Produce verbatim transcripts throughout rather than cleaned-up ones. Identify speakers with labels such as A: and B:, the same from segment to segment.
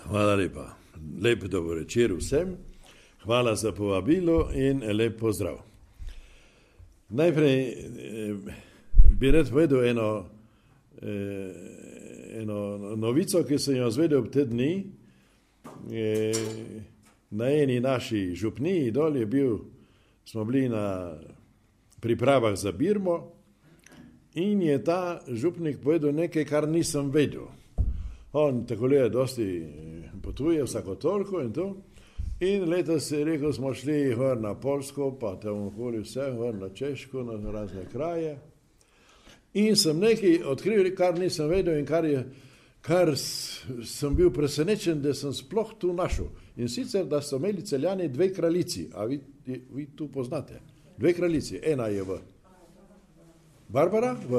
A: Hvala lepa. Lep dober večer vsem. Hvala za povabilo in lep pozdrav. Najprej eh, bi rad povedal eno, eh, eno novico, ki sem jo zvedel te dni. Eh, na eni naši župniji dol je bil, smo bili na pripravah za Birmo in je ta župnik povedal nekaj, kar nisem vedel. On tako je dosti potuje vsako toliko in to. In letos je rekel, smo šli gor na Polsko, pa tam okoli vse, gor na Češko, na razne kraje. In sem nekaj odkril, kar nisem vedel in kar, je, kar sem bil presenečen, da sem sploh tu našel. In sicer, da so imeli Celjani dve kraljici, a vi, vi tu poznate. Dve kraljici, ena je v Barbara v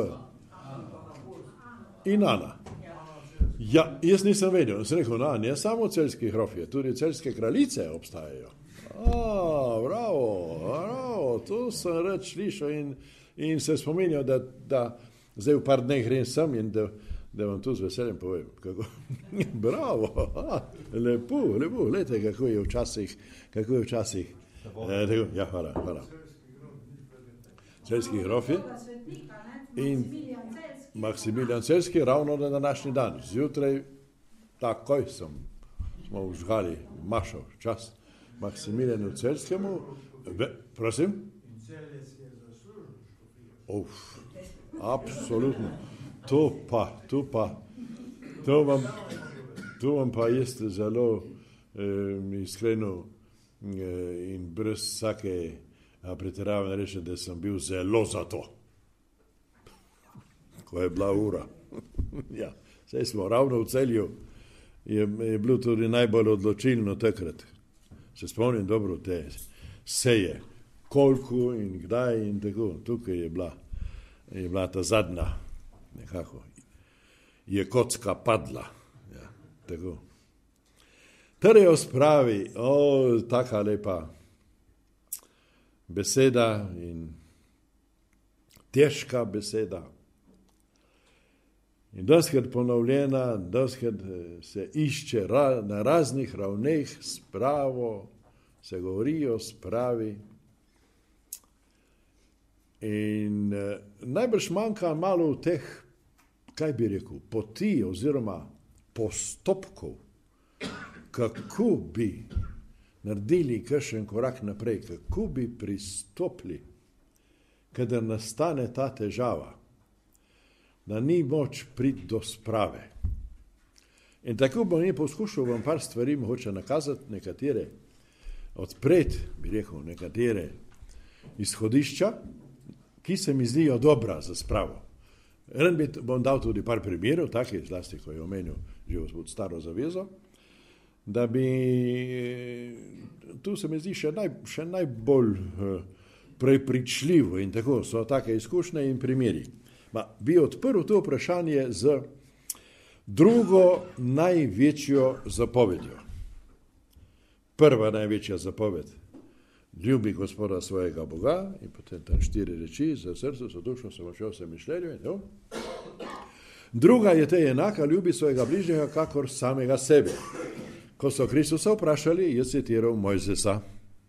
A: in Ana. Ja, jaz nisem vedel, sem rekel, no, ne samo celjski grofje, tudi celjske kraljice obstajajo. A, bravo, bravo, to sem rad slišal in, in se spominjal, da, da zdaj v par dneh grem sem in da, da vam tu z veseljem povem. Kako, bravo, a, lepo, lepo, gledajte, kako je včasih, kako je včasih. E, ja, hvala, hvala. Celjski grofje in Maksimilijan Celjski, ravno na današnji dan, zjutraj, takoj sem, smo vžgali mašo, čast Maksimilijanu Celjskemu, Ve, prosim? Uf, absolutno, to pa, to pa, to vam, to vam pa jeste zelo eh, iskreno eh, in brez vsake pretiravanja reče, da sem bil zelo za to. Ko je bila ura. Ja, saj smo ravno v Celju, je, je bilo tudi najbolj odločilno takrat. Se spomnim dobro te seje, koliko in kdaj in tako. Tukaj je bila, je bila ta zadnja, nekako, je kocka padla. Ja, tako. Torej o spravi, o, taka lepa beseda in težka beseda. In doskrat ponovljena, doskrat se išče ra, na raznih ravneh spravo, se govori o spravi. In eh, najbrž manjka malo v teh, kaj bi rekel, poti oziroma postopkov, kako bi naredili kakšen korak naprej, kako bi pristopili, kadar nastane ta težava, da ni moč priti do sprave. In tako bom je poskušal vam par stvari mogoče nakazati, nekatere odpreti, bi rekel, nekatere izhodišča, ki se mi zdijo dobra za spravo. Ren bi bom dal tudi par primerov, takih zlasti, ko je omenil že gospod Staro zavezo, da bi, tu se mi zdi še, naj, še najbolj uh, prepričljivo in tako so take izkušnje in primeri. Ma, bi odprl to vprašanje z drugo največjo zapovedjo. Prva največja zapoved, ljubi Gospoda svojega Boga in potem tam štiri reči, za srce, za dušo, za močjo, za mišljenje in to. Druga je te enaka, ljubi svojega bližnjega, kakor samega sebe. Ko so Kristusa vprašali, je citiral Mojzesa.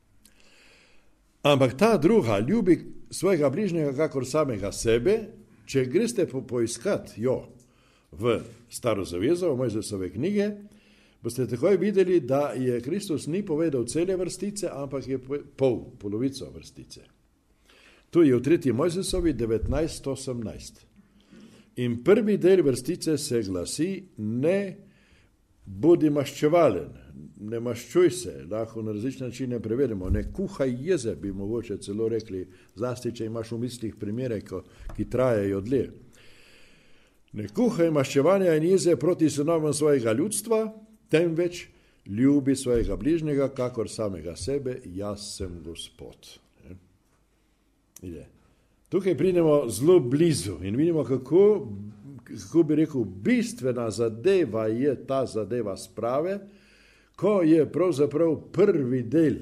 A: Ampak ta druga, ljubi svojega bližnjega, kakor samega sebe, če greste po, poiskati jo v Staro zavezo, v Mojzesove knjige, boste takoj videli, da je Kristus ni povedal cele vrstice, ampak je pol, polovico vrstice. Tu je v tretji Mojzesovi devetnajst osemnajst. In prvi del vrstice se glasi, ne bodi maščevalen, ne maščuj se, lahko na različne načine prevedemo, ne kuhaj jeze, bi mogoče celo rekli, zlasti, če imaš v mislih primere, ki trajajo dlje. Ne kuhaj maščevanja in jeze proti sinovom svojega ljudstva, temveč ljubi svojega bližnjega, kakor samega sebe, jaz sem Gospod. Ide. Tukaj pridemo zelo blizu in vidimo, kako, kako bi rekel, bistvena zadeva je ta zadeva sprave, ko je pravzaprav prvi del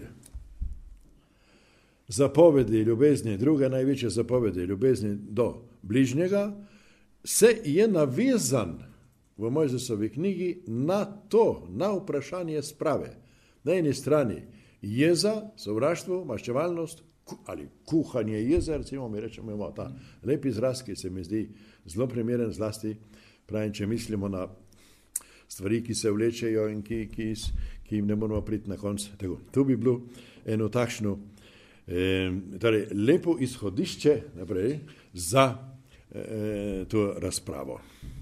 A: zapovedi ljubezni, druga največja zapovedi ljubezni do bližnjega, se je navezan v Mojzesovi knjigi na to, na vprašanje sprave. Na eni strani jeza, sovraštvo, maščevalnost ali kuhanje jeza, recimo mi rečemo, imamo ta lep izraz, ki se mi zdi zelo primeren zlasti, pravim, če mislimo na stvari, ki se vlečejo in ki, ki, ki jim ne moramo priti na konc. Tako, tu bi bilo eno takšno eh, torej, lepo izhodišče naprej za eh, to razpravo.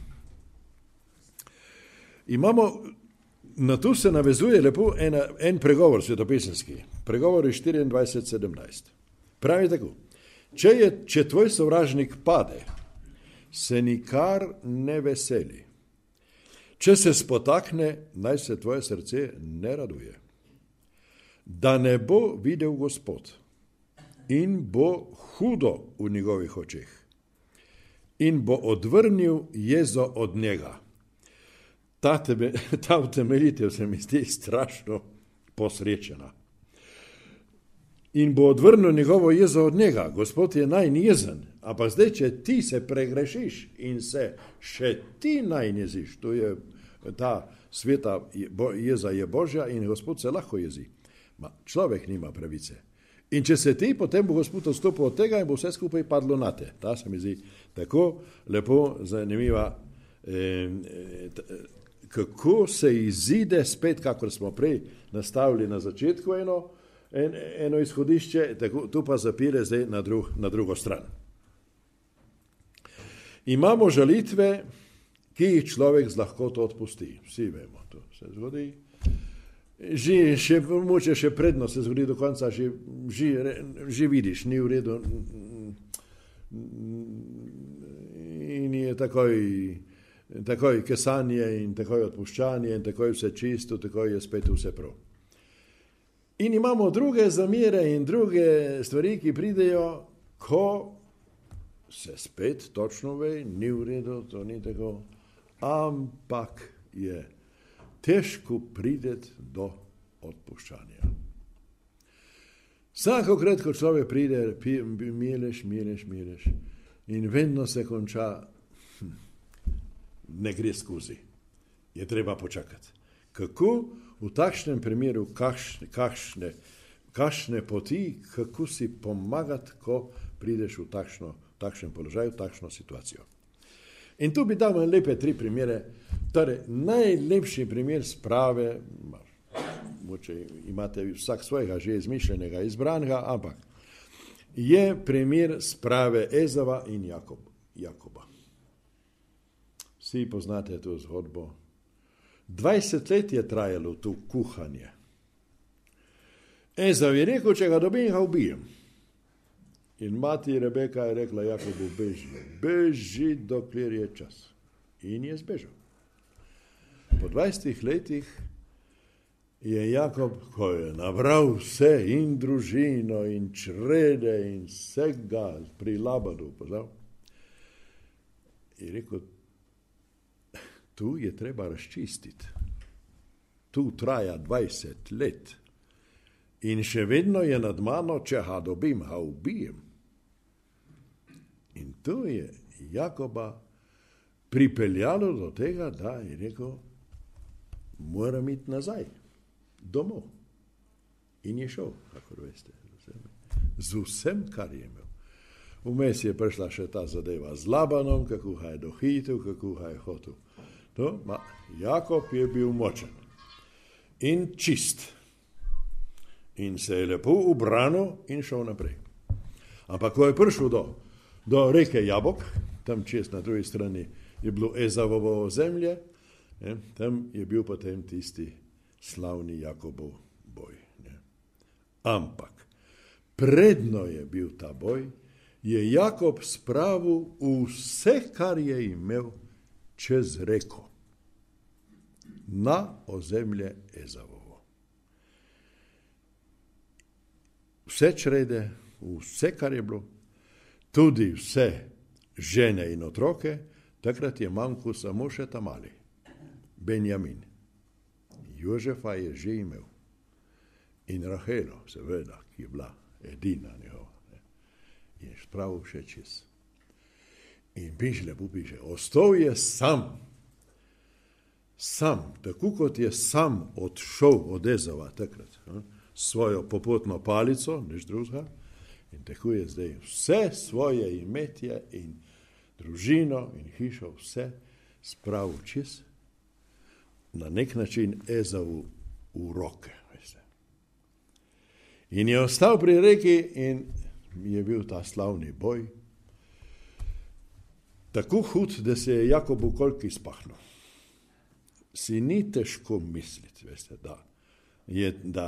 A: Imamo, na to se navezuje lepo ena, en pregovor svetopisemski, pregovor iz štiriindvajset sedemnajst. Pravi tako, če, je, če tvoj sovražnik pade, se nikar ne veseli. Če se spotakne, naj se tvoje srce ne raduje. Da ne bo videl Gospod in bo hudo v njegovih očeh in bo odvrnil jezo od njega. Ta, tebe, ta utemeljitev se mi zdi strašno posrečena. In bo odvrnil njegovo jezo od njega. Gospod je najn jezen, ampak zdaj, če ti se pregrešiš in se še ti najn jeziš, to je ta sveta jeza je Božja in Gospod se lahko jezi. Ma, človek nima pravice. In če se ti, potem bo Gospod odstopil od tega in bo vse skupaj padlo na te. Ta se mi zdi tako lepo zanimiva, eh, kako se izide spet, kakor smo prej nastavili na začetku eno, en, eno izhodišče, tako, tu pa zapire zdaj na, drug, na drugo stran. Imamo žalitve, ki jih človek z lahkoto odpusti. Vsi vemo, to se zgodi. Že, še, moče še predno se zgodi do konca, že, že, že vidiš, ni v redu in je takoj, takoj kesanje in takoj odpuščanje in takoj vse čisto, takoj je spet vse prav. In imamo druge zamere in druge stvari, ki pridejo, ko se spet točno ve, ni v redu, to ni tako, ampak je težko prideti do odpuščanja. Vsakokrat, ko človek pride, mileš, mileš, mileš in vedno se konča, hm, ne gre skozi. Je treba počakati. Kako v takšnem primeru, kakšne, kakšne, kakšne poti, kako si pomagati, ko prideš v takšno, takšen položaj, v takšno situacijo. In tu bi dal lepe tri primere. Torej, najlepši primer sprave, moče imate vsak svojega že izmišljenega, izbranega, ampak je primer sprave Ezava in Jakob, Jakoba. Vsi poznate to zgodbo. dvajset let je trajalo to kuhanje. Ezav je rekel, če ga dobim, ga ubijem. In mati Rebeka je rekla Jakobu, beži, beži, dokler je čas. In je zbežal. Po dvajsetih letih je Jakob, ko je nabral vse in družino in črede in vsega pri Labanu, poznal, je rekel, tu je treba razčistiti. Tu traja dvajset let. In še vedno je nad mano, če ga dobim, ga ubijem. In to je Jakoba pripeljalo do tega, da je rekel, moram iti nazaj, domov. In je šel, kakor veste, z vsem, kar je imel. Vmes je prišla še ta zadeva z Labanom, kako ga je dohitil, kako ga je hotel. To, ma, Jakob je bil močen in čist. In se je lepo ubranil in šel naprej. Ampak ko je prišel do, do reke Jabok, tam čez na drugi strani je bilo Ezavovo zemlje, ne, tam je bil potem tisti slavni Jakobov boj. Ne. Ampak predno je bil ta boj, je Jakob spravil vse, kar je imel čez reko na ozemlje Ezavovo. Vse črede, vse, kar je bilo, tudi vse žene in otroke, takrat je manjkal samo še ta mali, Benjamin. Jožefa je že imel. In Rahelo, seveda, ki je bila edina njegova. Je spravil še čez. In piše, lepo piše, ostal je sam sam, tako kot je sam odšel od Ezava takrat, svojo popotno palico, nič drugega, in tako je zdaj vse svoje imetje in družino in hišo, vse spravil čez, na nek način Ezavu v roke. Veste. In je ostal pri reki in je bil ta slavni boj, tako hud, da se je Jakobu kolki spahnil. Si ni težko misliti, veste, da je, da,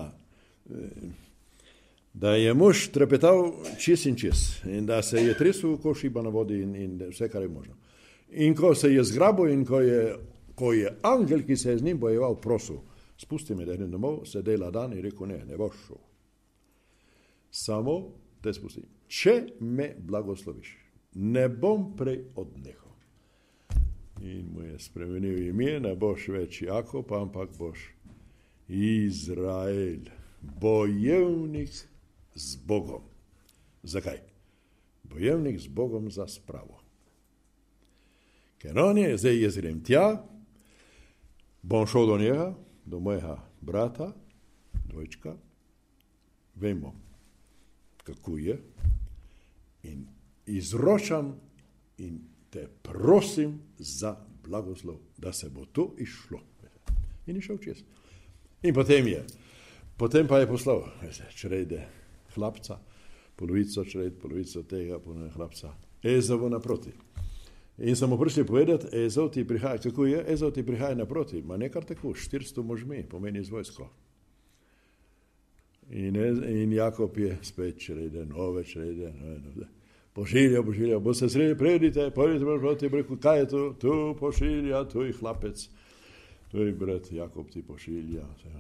A: da je mož trepetal čez in čez in da se je tresel ko šiba na vodi in, in vse, kar je možno. In ko se je zgrabil in ko je, ko je angel, ki se je z njim bojeval, prosil, spusti me, da idem domov, se dela dan in rekel, ne, ne boš šel. Samo te spusti. Če me blagosloviš, ne bom prej odnehal. In mu je spremenil ime, ne boš več Jakob, ampak boš Izrael, bojevnik z Bogom. Zakaj? Bojevnik z Bogom za spravo. Ker on je, zdaj jaz grem tja, bom šel do njega, do mojega brata, dvojčka, vemo, kako je, in izročam in te prosim za blagoslov, da se bo to išlo. In je šel čez. In potem je, potem pa je poslal, črede hlapca, polovico čred, polovico tega, polovico hlapca, Ezavu naproti. In so mu prišli povedati, Ezav ti prihaja, kako je, Ezav ti prihaja naproti, ma nekar tako, štiristo možmi, pomeni z vojsko. In, in Jakob je spet črede, nove črede, nove, nove. Pošilja, pošilja, bo se sredi, predite, pojdite proti, rekel, kaj je to? Tu pošilja, tu je hlapec, tu je brat, Jakob ti pošilja.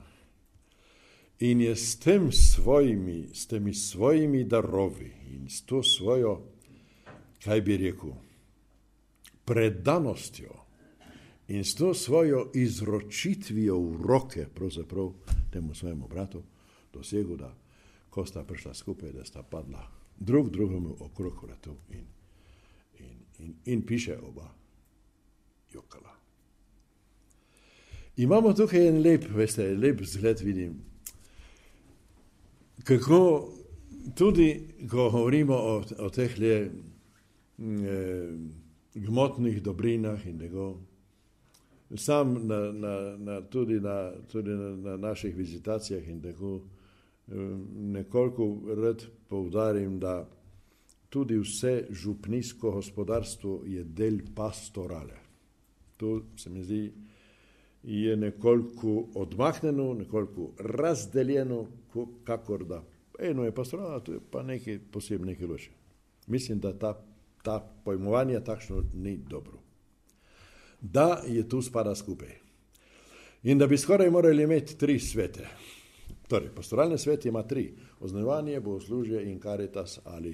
A: In je s tem svojimi, s temi svojimi darovi in s to svojo, kaj bi rekel, predanostjo in s to svojo izročitvijo v roke, pravzaprav temu svojemu bratu, dosegel, da ko sta prišla skupaj, da sta padla drug drugemu okrog vratu in, in, in, in piše oba jokala. Imamo tukaj en lep, veste, lep zgled vidim, kako tudi, ko govorimo o, o teh le eh, gmotnih dobrinah in nego, sam na, na, na, tudi, na, tudi na, na naših vizitacijah in tako, nekoliko rad poudarim, da tudi vse župnijsko gospodarstvo je del pastorale. To se mi zdi je nekoliko odmahnjeno, nekoliko razdeljeno, kakor da eno je pastorala, to je pa nekaj posebno, nekaj loše. Mislim, da ta, ta pojmovanje takšno ni dobro. Da je tu spada skupaj. In da bi skoraj morali imeti tri svete. Torej, pastoralni svet ima tri. Oznanjevanje, bogoslužje in Karitas ali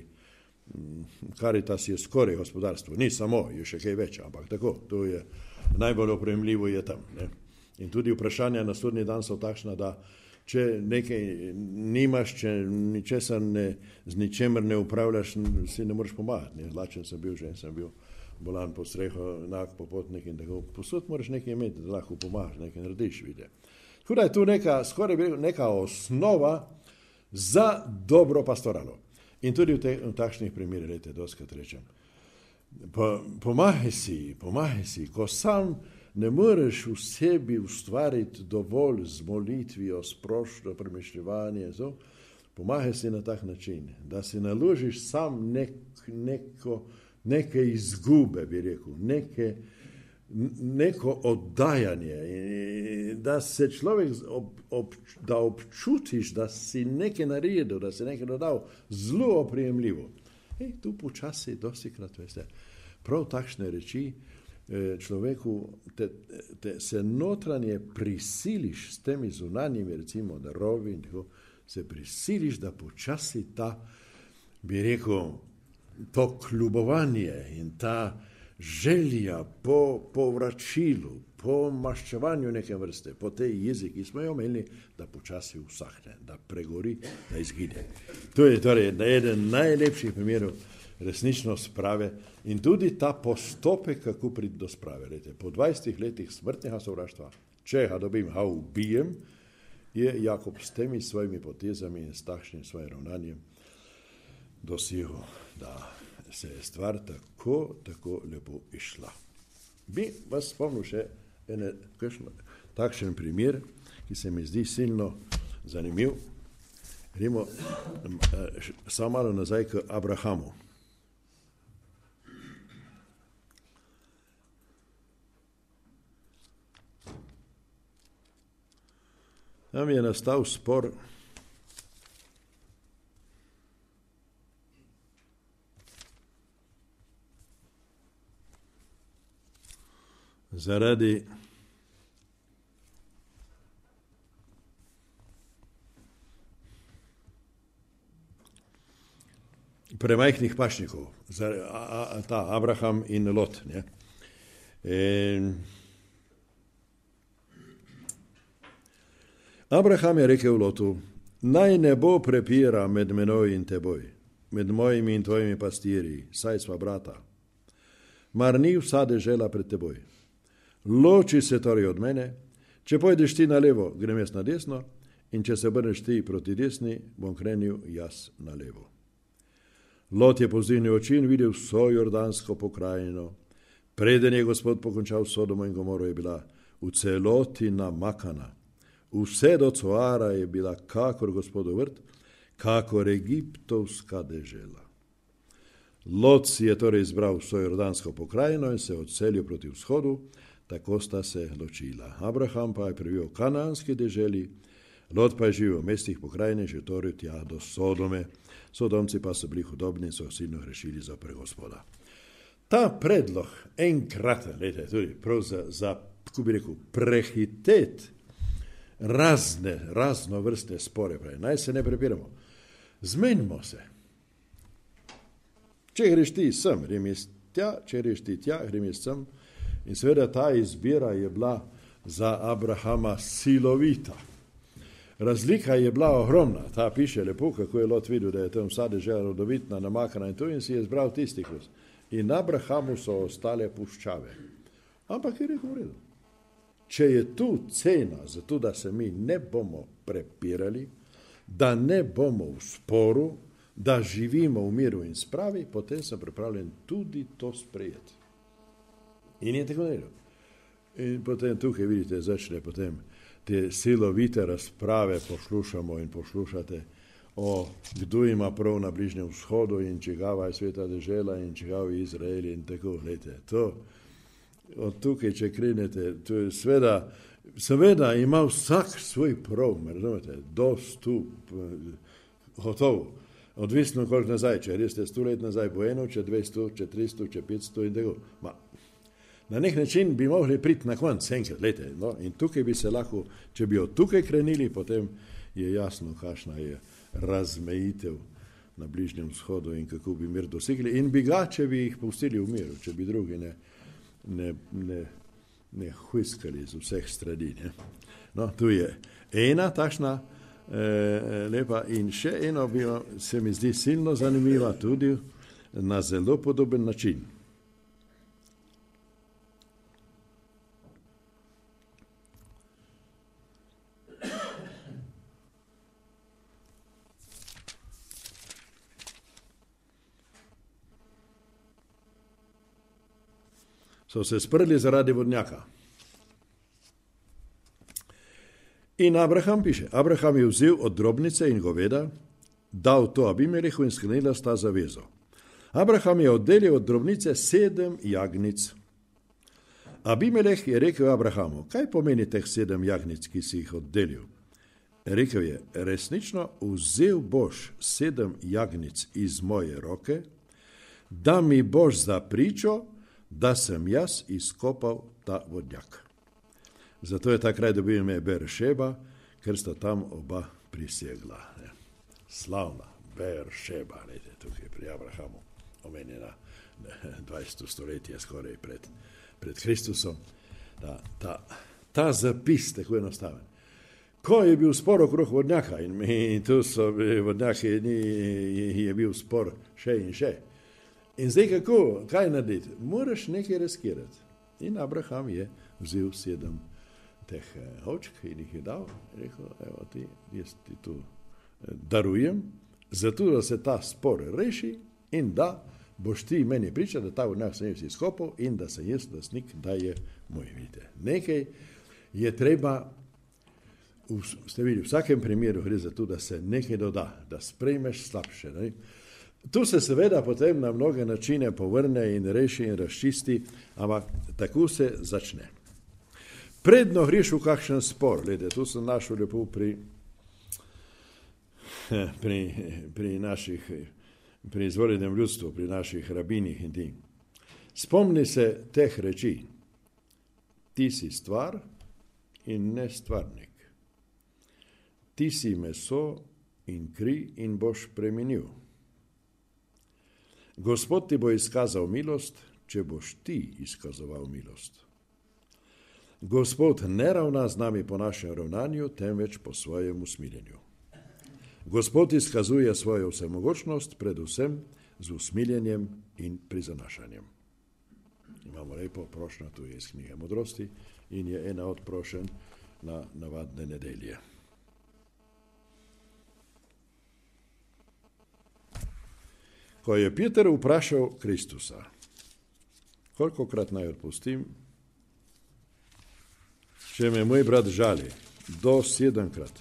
A: Karitas je skoraj gospodarstvo. Ni samo, je še kaj več, ampak tako, to je najbolj opremljivo je tam. Ne? In tudi vprašanja na sodni dan so takšna, da če nekaj nimaš, če ničesar ne, z ničemer ne upravljaš, si ne moreš pomagati. Ne? Lačen sem bil, že sem bil bolan po streho, enak popotnik in tako. Posod moraš nekaj imeti, da lahko pomagaš, nekaj narediš, vidi. Tako da je tu neka, skoraj neka osnova za dobro pastoralo. In tudi v, te, v takšnih primerih, lejte, doskrat rečem, po, pomagaj si, pomagaj si, ko sam ne moreš v sebi ustvariti dovolj z molitvijo, sprošno premišljevanje, so, pomagaj si na tak način, da si naložiš sam nek, neko, neke izgube, bi rekel, neke neko oddajanje, da se človek, ob, ob, da občutiš, da si nekaj naredil, da si nekaj dodal, zelo oprijemljivo. Ej, tu počasi, dostikrat, veste, prav takšne reči človeku, te, te se notranje prisiliš s temi zunanjimi, recimo, darovi in tako, se prisiliš, da počasi ta, bi rekel, to kljubovanje in ta želja po povračilu, po maščevanju neke vrste, po tej jezi, ki smo jo imeli, da počasi usahne, da pregori, da izgine. To je torej eden najlepših primerov resnično sprave in tudi ta postopek, kako priti do sprave. Lete, po dvajsetih letih smrtnega sovraštva, če ga dobim, ga ubijem, je Jakob s temi svojimi potezami in s takšnim svojim ravnanjem dosegel, da se je stvar tako, tako lepo išla. Bi vas spomnil še ene, kakšno, takšen primer, ki se mi zdi silno zanimiv. Gremo samo malo nazaj k Abrahamu. Tam je nastal spor zaradi premajhnih pašnikov, ta Abraham in Lot. Ne? In Abraham je rekel Lotu, naj ne bo prepira med menoj in teboj, med mojimi in tvojimi pastirji, saj sva brata. Mar ni vsa dežela pred teboj. Loči se torej od mene, če pojdeš ti na levo, grem jaz na desno, in če se obrneš ti proti desni, bom krenil jaz na levo. Lot je povzdignil oči in videl vso jordansko pokrajino. Preden je Gospod pokončal Sodomo in Gomoro, je bila v celoti namakana. Vse do Coara je bila kakor Gospodov vrt, kakor egiptovska dežela. Lot si je torej izbral vso jordansko pokrajino in se odselil proti vzhodu, tako sta se ločila. Abraham pa je prebival v kanaanski deželi, Lot pa je živel v mestih pokrajine, že torej tja do Sodome. Sodomci pa so bili hudobni in so silno hrešili zoper Gospoda. Ta predlog enkrat, lejte, tudi prav za, za, kako bi rekel, prehitet razne, razno vrste spore, pravi, naj se ne prepiramo. Zmenimo se. Če greš ti sem, grem jaz tja, če greš ti tja, grem jaz sem. In seveda ta izbira je bila za Abrahama silovita. Razlika je bila ogromna. Ta piše lepo, kako je Lot videl, da je tam vsa dežela rodovitna, namakana in to, in si je izbral tistih. In Abrahamu so ostale puščave. Ampak je rekel v redu. Če je tu cena za to, da se mi ne bomo prepirali, da ne bomo v sporu, da živimo v miru in spravi, potem sem pripravljen tudi to sprejeti. In je tako naredil. In potem tukaj vidite, začne potem te silovite razprave poslušamo in poslušate o kdo ima prav na Bližnjem vzhodu in čigava je sveta dežela in čigav je Izrael in tako, gledajte, to od tukaj, če krenete, to je sveda, seveda ima vsak svoj prav, me razumete, dost tu, gotovo, odvisno koliko nazaj, če res ste sto let nazaj bo eno, če dvesto, če tristo, če petsto in tako, ma, na nek način bi mogli priti na konc, enkrat, gledajte, no, in tukaj bi se lahko, če bi od tukaj krenili, potem je jasno, kakšna je razmejitev na Bližnjem vzhodu in kako bi mir dosegli in bi ga, če bi jih pustili v miru, če bi drugi ne ne, ne, ne huiskali z vseh strani. Ne. No, tu je ena takšna eh, lepa in še eno bi se mi zdi silno zanimiva tudi na zelo podoben način. So se sprli zaradi vodnjaka. In Abraham piše, Abraham je vzel od drobnice in goveda, dal to Abimelehu in sklenila sta zavezo. Abraham je oddelil od drobnice sedem jagnic. Abimeleh je rekel Abrahamu, kaj pomeni teh sedem jagnic, ki si jih oddelil? Rekel je, resnično vzel boš sedem jagnic iz moje roke, da mi boš za pričo, da sem jaz izkopal ta vodnjak. Zato je ta kraj dobil ime Beršeba, ker sta tam oba prisegla. Ne. Slavna Beršeba, ne, tukaj pri Abrahamu, omenjena dvajseto stoletje skoraj pred, pred Kristusom. ta, ta, ta zapis tako enostaven. Ko je bil spor okrog vodnjaka in mi tu so bili vodnjaki, ni, je bil spor še in še. In zdaj kako, kaj narediti? Moraš nekaj riskirati. In Abraham je vzel sedem teh ovčk in jih je dal. In rekel, evo ti, jaz ti tu darujem, zato da se ta spor reši in da boš ti meni pričal, da ta vodnjak sem jaz izkopal in da sem jaz lastnik, da je moj. Vidite, nekaj je treba. V, ste videli, v vsakem primeru gre za to, da se nekaj doda, da sprejmeš slabše. Ne? Tu se seveda potem na mnoge načine povrne in reši in razčisti, ampak tako se začne. Predno greš v kakšen spor, glede, tu sem našel lepo pri, pri, pri naših, pri izvoljenem ljudstvu, pri naših rabinih in ti. Spomni se teh reči, ti si stvar in ne stvarnik. Ti si meso in kri in boš preminil. Gospod ti bo izkazal milost, če boš ti izkazoval milost. Gospod ne ravna z nami po našem ravnanju, temveč po svojem usmiljenju. Gospod izkazuje svojo vsemogočnost, predvsem z usmiljenjem in prizanašanjem. Imamo lepo prošnjo, tu je iz knjige Modrosti in je ena od prošenj na navadne nedelje. Ko je Peter vprašal Kristusa, kolikokrat naj odpustim, če me moj brat žali, do sedemkrat.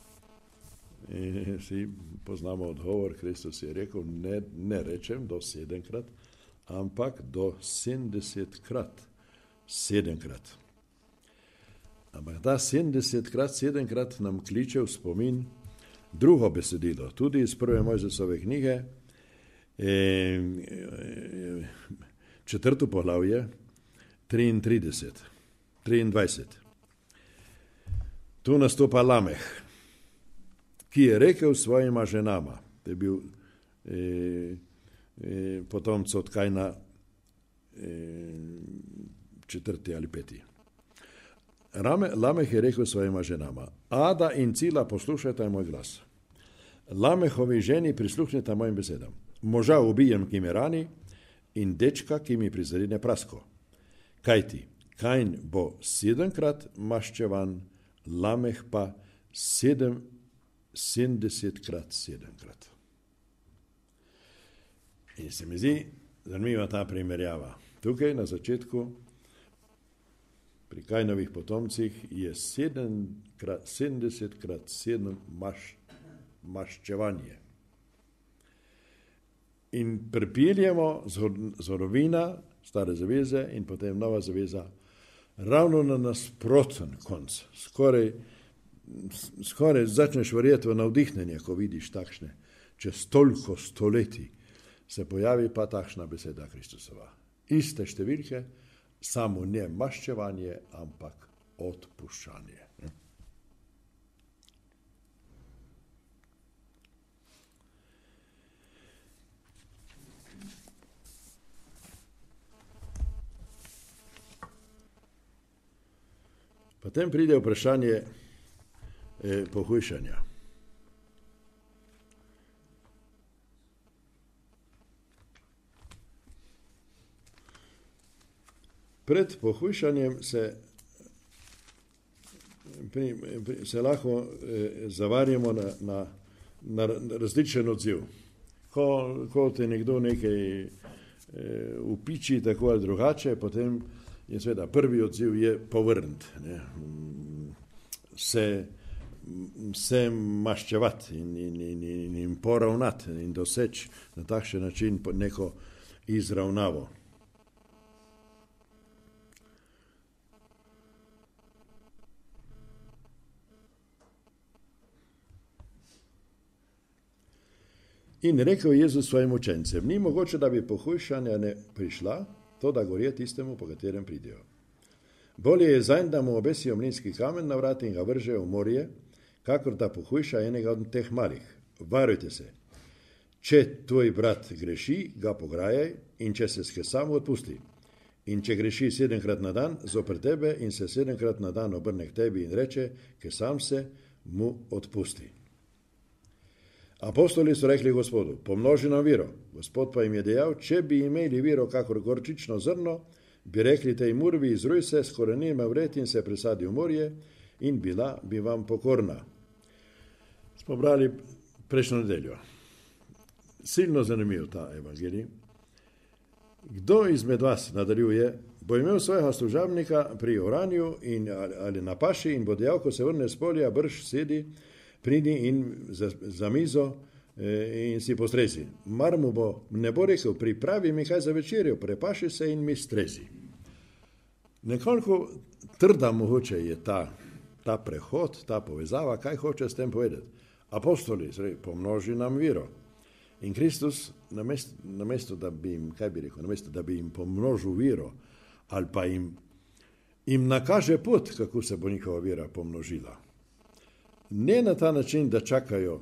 A: In si poznamo odgovor, Kristus je rekel, ne, ne rečem do sedemkrat, ampak do sedemdesetkrat. Sedemkrat. Ampak ta sedemdesetkrat, sedemkrat nam kliče v spomin drugo besedilo, tudi iz prve Mojzesove knjige, četrto poglavje, triintrideset, triindvajset. Tu nastopa Lameh, ki je rekel svojima ženama, to je bil e, e, potomec od Kajna e, četrti ali peti. Rame, Lameh je rekel svojima ženama, Ada in Cila, poslušajte moj glas. Lamehovi ženi prisluhnite mojim besedam. Moža ubijem, ki me rani, in dečka, ki mi prizadene prasko. Kajti, Kajn bo sedemkrat maščevan, Lameh pa sedem, sedemdesetkrat sedemkrat. In se mi zdi zanimiva ta primerjava. Tukaj na začetku pri Kajnovih potomcih je sedemdesetkrat sedem maš, maščevanje. In pripeljemo zgodovina Stare zaveze in potem Nova zaveza ravno na nasproten konc. Skoraj, skoraj začneš verjeti v navdihnjenje, ko vidiš takšne. Čez toliko stoletij se pojavi pa takšna beseda Kristusova. Iste številke, samo ne maščevanje, ampak odpuščanje. Potem pride vprašanje eh, pohujšanja. Pred pohujšanjem se, pri, pri, se lahko eh, zavarjamo na, na, na različen odziv. Ko, ko te nekdo nekaj eh, upiči tako ali drugače, potem je seveda prvi odziv je povrniti, ne, se, se maščevati in, in, in, in poravnati in doseči na takšen način neko izravnavo. In rekel Jezus svojim učencem, ni mogoče, da bi pohujšanja ne prišla, to da gorje tistemu, po katerem pridejo. Bolje je zanj, da mu obesijo mlinski kamen na vrat in ga vržejo v morje, kakor da pohujša enega od teh malih. Varujte se. Če tvoj brat greši, ga pograjaj in če se skesam, odpusti. In če greši sedemkrat na dan, zoper tebe in se sedemkrat na dan obrne k tebi in reče, ke sam se mu odpusti. Apostoli so rekli Gospodu, pomnoži nam viro. Gospod pa jim je dejal, če bi imeli viro kakor gorčično zrno, bi rekli tej murvi, izruj se, s korenima vred in se presadi v morje in bila bi vam pokorna. Smo brali prejšnjo nedeljo. Silno zanimiv ta evangelij. Kdo izmed vas nadaljuje, bo imel svojega služabnika pri oranju in, ali, ali na paši in bo dejal, ko se vrne s polja, brž sedi, pridi in za, za mizo eh, in si postrezi. Mar mu bo, ne bo rekel, pripravi mi kaj za večerjo, prepaši se in mi strezi. Nekoliko trda mogoče je ta, ta prehod, ta povezava, kaj hoče s tem povedati. Apostoli, srej, pomnoži nam viro. In Kristus, namesto, namesto da bi jim, kaj bi rekel, namesto da bi jim pomnožil viro, ali pa jim, jim nakaže pot, kako se bo njihova vira pomnožila. Ne na ta način, da čakajo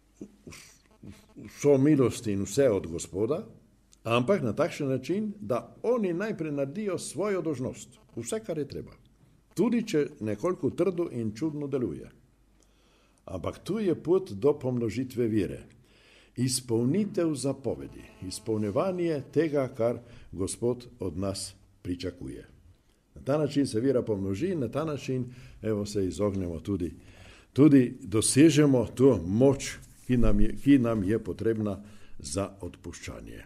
A: vso milost in vse od Gospoda, ampak na takšen način, da oni najprej naredijo svojo dolžnost, vse, kar je treba. Tudi, če nekoliko trdo in čudno deluje. Ampak tu je pot do pomnožitve vire. Izpolnitev zapovedi, izpolnjevanje tega, kar Gospod od nas pričakuje. Na ta način se vira pomnoži, na ta način evo, se izognemo tudi, tudi dosežemo to moč, ki nam je, ki nam je potrebna za odpuščanje.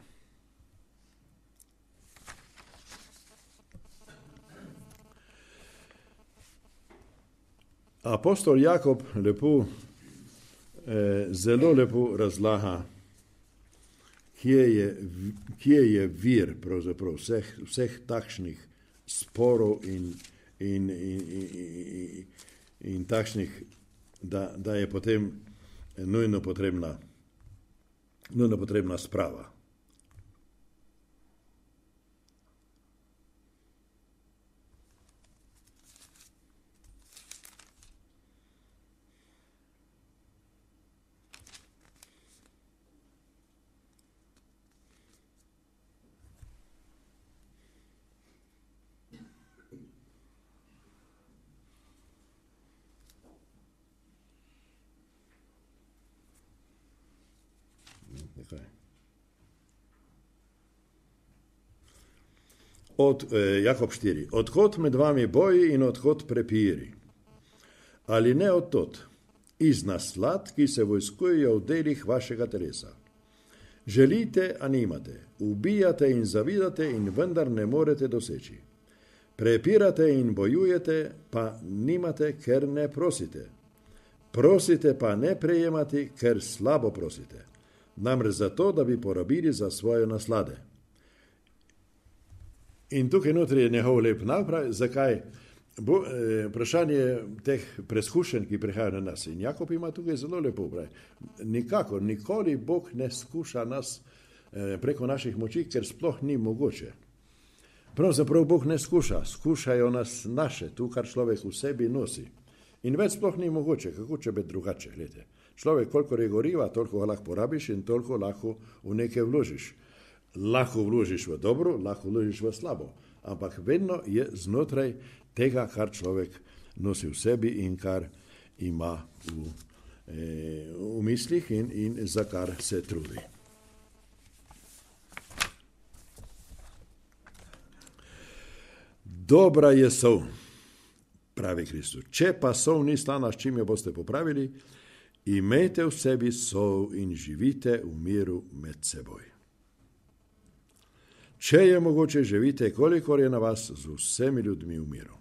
A: Apostol Jakob lepo zelo lepo razlaga, kje je, kje je vir pravzaprav vseh, vseh takšnih sporov in, in, in, in, in takšnih, da, da je potem nujno potrebna, nujno potrebna sprava. Od, eh, Jakob štiri. Odkot med vami boji in odkot prepiri? Ali ne odtot, iz naslad, ki se vojskujejo v delih vašega telesa? Želite, a nimate, ubijate in zavidate in vendar ne morete doseči. Prepirate in bojujete, pa nimate, ker ne prosite. Prosite pa ne prejemati, ker slabo prosite. Namreč zato, da bi porabili za svoje naslade. In tukaj notri je njegov lep naprav, zakaj bo, eh, vprašanje teh preskušenj, ki prihajajo na nas. In Jakob ima tukaj zelo lepo prav. Nikakor, nikoli Bog ne skuša nas eh, preko naših moči, ker sploh ni mogoče. Pravzaprav Bog ne skuša, skušajo nas naše, tu, kar človek v sebi nosi. In več sploh ni mogoče, kako če bi drugače, gledajte. Človek, koliko je goriva, toliko ga lahko porabiš in toliko lahko v nekaj vložiš. Lahko vložiš v dobro, lahko vložiš v slabo, ampak vedno je znotraj tega, kar človek nosi v sebi in kar ima v, eh, v mislih in, in za kar se trudi. Dobra je sol, pravi Kristus. Če pa sol ni stana, s čim jo boste popravili, imejte v sebi sol in živite v miru med seboj. Če je mogoče, živite, kolikor je na vas, z vsemi ljudmi v miru.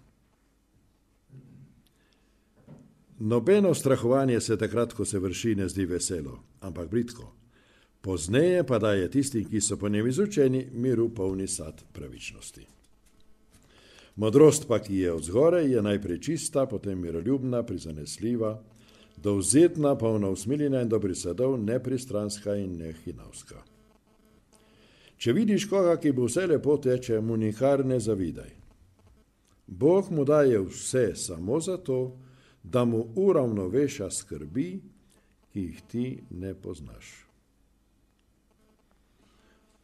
A: Nobeno strahovanje se takrat, ko se vrši, ne zdi veselo, ampak bridko. Pozneje pa daje tistim, ki so po njem izučeni, miru polni sad pravičnosti. Modrost pa, ki je od zgoraj, je najprej čista, potem miroljubna, prizanesljiva, dovzetna, polna usmiljenja in dobrih sadov, nepristranska in nehinavska. Če vidiš koga, ki bo vse lepo teče, mu nikar ne zavidaj. Bog mu daje vse samo zato, da mu uravnoveša skrbi, ki jih ti ne poznaš.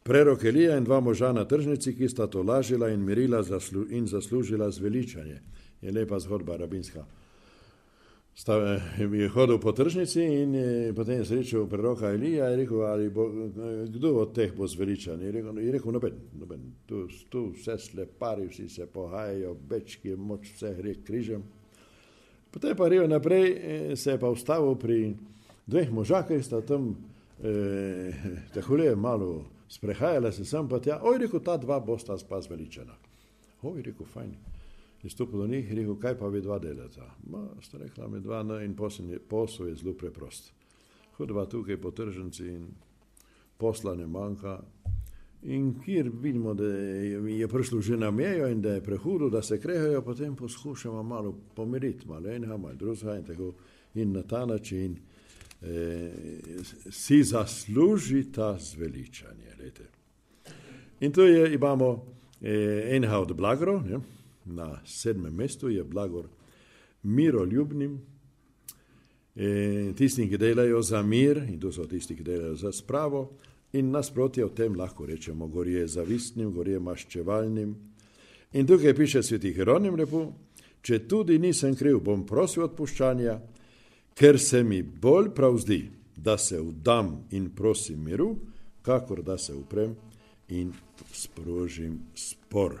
A: prerok Elija in dva moža na tržnici, ki sta to lažila in mirila zaslu, in zaslužila zveličanje. Je lepa zgodba rabinska. Sta, je hodil po tržnici in je potem je srečal preroka Elija in rekel, ali bo, kdo od teh bo zveličan. Je rekel, je rekel noben, noben. Tu, tu vse slepari, vsi se pohajajo, bečki, moč vse gre križem. Potem pa rekel naprej, se je pa ustavil pri dveh možah, ki sta tam eh, takole malo sprehajala se sem pa tja. Oj, rekel, ta dva bosta pa zveličana. Oj, rekel, fajn. Je stopil do njih in rekel, kaj pa vi dva delata? Ma, sta rekla mi dva, no, in posel je zelo preprost. Hodva tukaj po tržnici in posla ne manjka. In kjer vidimo, da je prišlo že na mejo in da je prehudo, da se krehajo, potem poskušamo malo pomiriti, malo enega, malo drugega in tako. In na ta način eh, si zasluži ta zveličanje. Lete. In to je, imamo eh, enega od blagorov, ne? Na sedmem mestu je blagor miroljubnim, eh, tistim, ki delajo za mir, in to so tisti, ki delajo za spravo, in nasprotje o tem lahko rečemo, gorje zavistnim, gorje maščevalnim. In tukaj piše sveti Hieronim lepo, če tudi nisem kriv, bom prosil odpuščanja, ker se mi bolj prav zdi, da se vdam in prosim miru, kakor da se uprem in sprožim spor.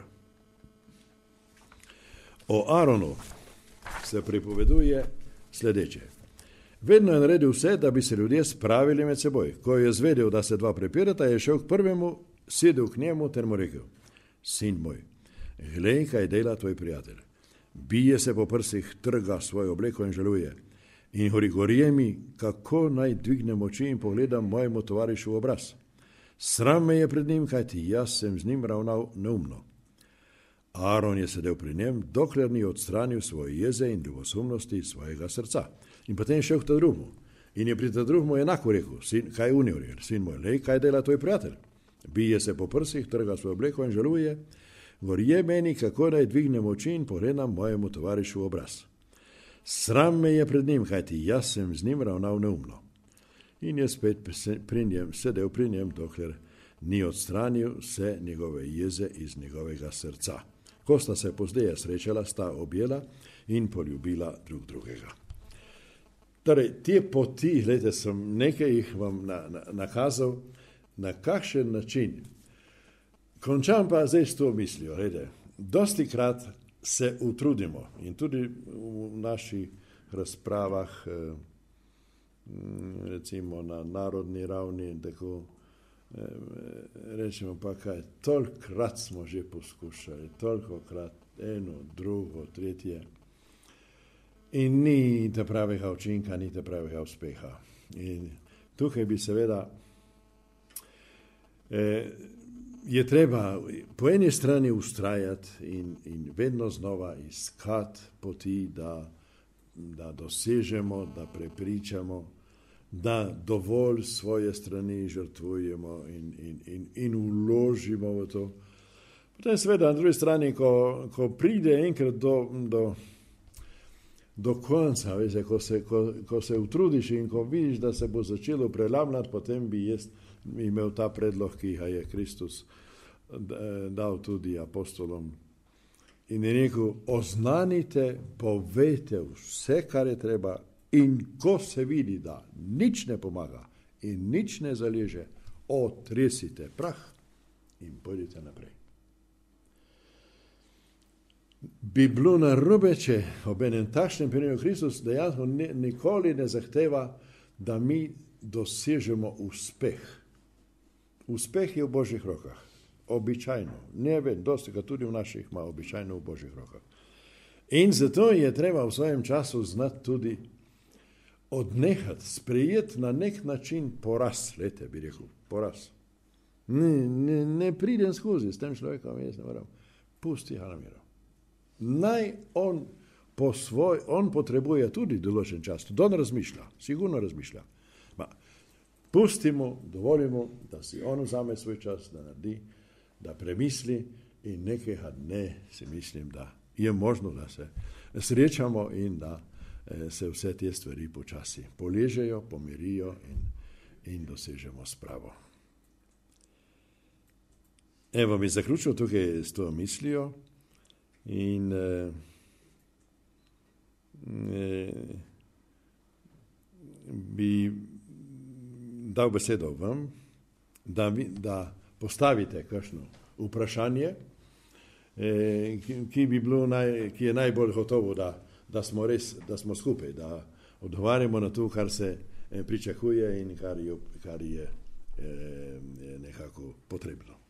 A: O Aaronu se pripoveduje sledeče. Vedno je naredil vse, da bi se ljudje spravili med seboj. Ko je zvedel, da se dva prepirata, je šel k prvemu, sedel k njemu ter mu rekel, sin moj, glej, kaj dela tvoj prijatelj. Bije se po prsih, trga svojo obleko in žaluje. In govori, gorje mi, kako naj dvignem oči in pogledam mojemu tovarišu v obraz. Sram me je pred njim, kajti jaz sem z njim ravnal neumno. Aaron je sedel pri njem, dokler ni odstranil svoje jeze in ljubosumnosti svojega srca. In potem šel k ta drugmu. In je pri ta drugmu enako rekel, sin, kaj unijo, sin moj, lej, kaj dela tvoj prijatelj? Bije se po prsih, trga svojo obleko in žaluje. Gorje meni, kako naj dvignem oči in pogledam mojemu tovarišu v obraz. Sram me je pred njim, kajti jaz sem z njim ravnal neumno. In je spet pri njem, sedel pri njem, dokler ni odstranil vse njegove jeze iz njegovega srca. Ko sta se pozdeje srečala, sta objela in poljubila drug drugega. Torej, te poti, gledajte, sem nekaj jih vam na, na, nakazal, na kakšen način. Končam pa zdaj s to mislijo, gledajte, dosti krat se utrudimo in tudi v naših razpravah, recimo na narodni ravni, tako rečemo pa kaj, tolikokrat smo že poskušali, tolikokrat eno, drugo, tretje in ni te pravega učinka, ni te pravega uspeha. In tukaj bi seveda eh, je treba po eni strani ustrajati in, in vedno znova iskati poti, da, da dosežemo, da prepričamo, da dovolj svoje strani žrtvujemo in, in, in, in vložimo v to. Potem seveda na drugi strani, ko, ko pride enkrat do, do, do konca, veze, ko, se, ko, ko se utrudiš in ko vidiš, da se bo začelo prelamljati, potem bi jaz imel ta predlog, ki ga je Kristus dal tudi apostolom. In je rekel, oznanite, povejte vse, kar je treba, in ko se vidi, da nič ne pomaga in nič ne zaleže, otresite prah in pojdite naprej. Bi bilo narobe, če ob enem takšnem primeru Kristus dejansko nikoli ne zahteva, da mi dosežemo uspeh. Uspeh je v Božjih rokah. Običajno. Ne vem, dosti ga tudi v naših ima običajno v Božjih rokah. In zato je treba v svojem času znati tudi odnehati, sprejeti na nek način poraz, lete bi rekel, poraz. Ne, ne, ne pridem skozi s tem človekom, jaz ne moram. Pusti ga na miru. Naj on po svoj, on potrebuje tudi določen čas, da on razmišlja, sigurno razmišlja. Ma, pustimo, dovolimo, da si on vzame svoj čas, da naredi, da premisli in nekega dne si mislim, da je možno, da se srečamo in da se vse te stvari počasi poležejo, pomirijo in, in dosežemo spravo. Evo, bi zaključil tukaj s to mislijo in eh, eh, bi dal besedo vam, da, vi, da postavite kakšno vprašanje, eh, ki, ki, bi bilo naj, ki je najbolj gotovo, da, da smo res, da smo skupaj, da odgovarjamo na to, kar se eh, pričakuje in kar je, kar je eh, nekako potrebno.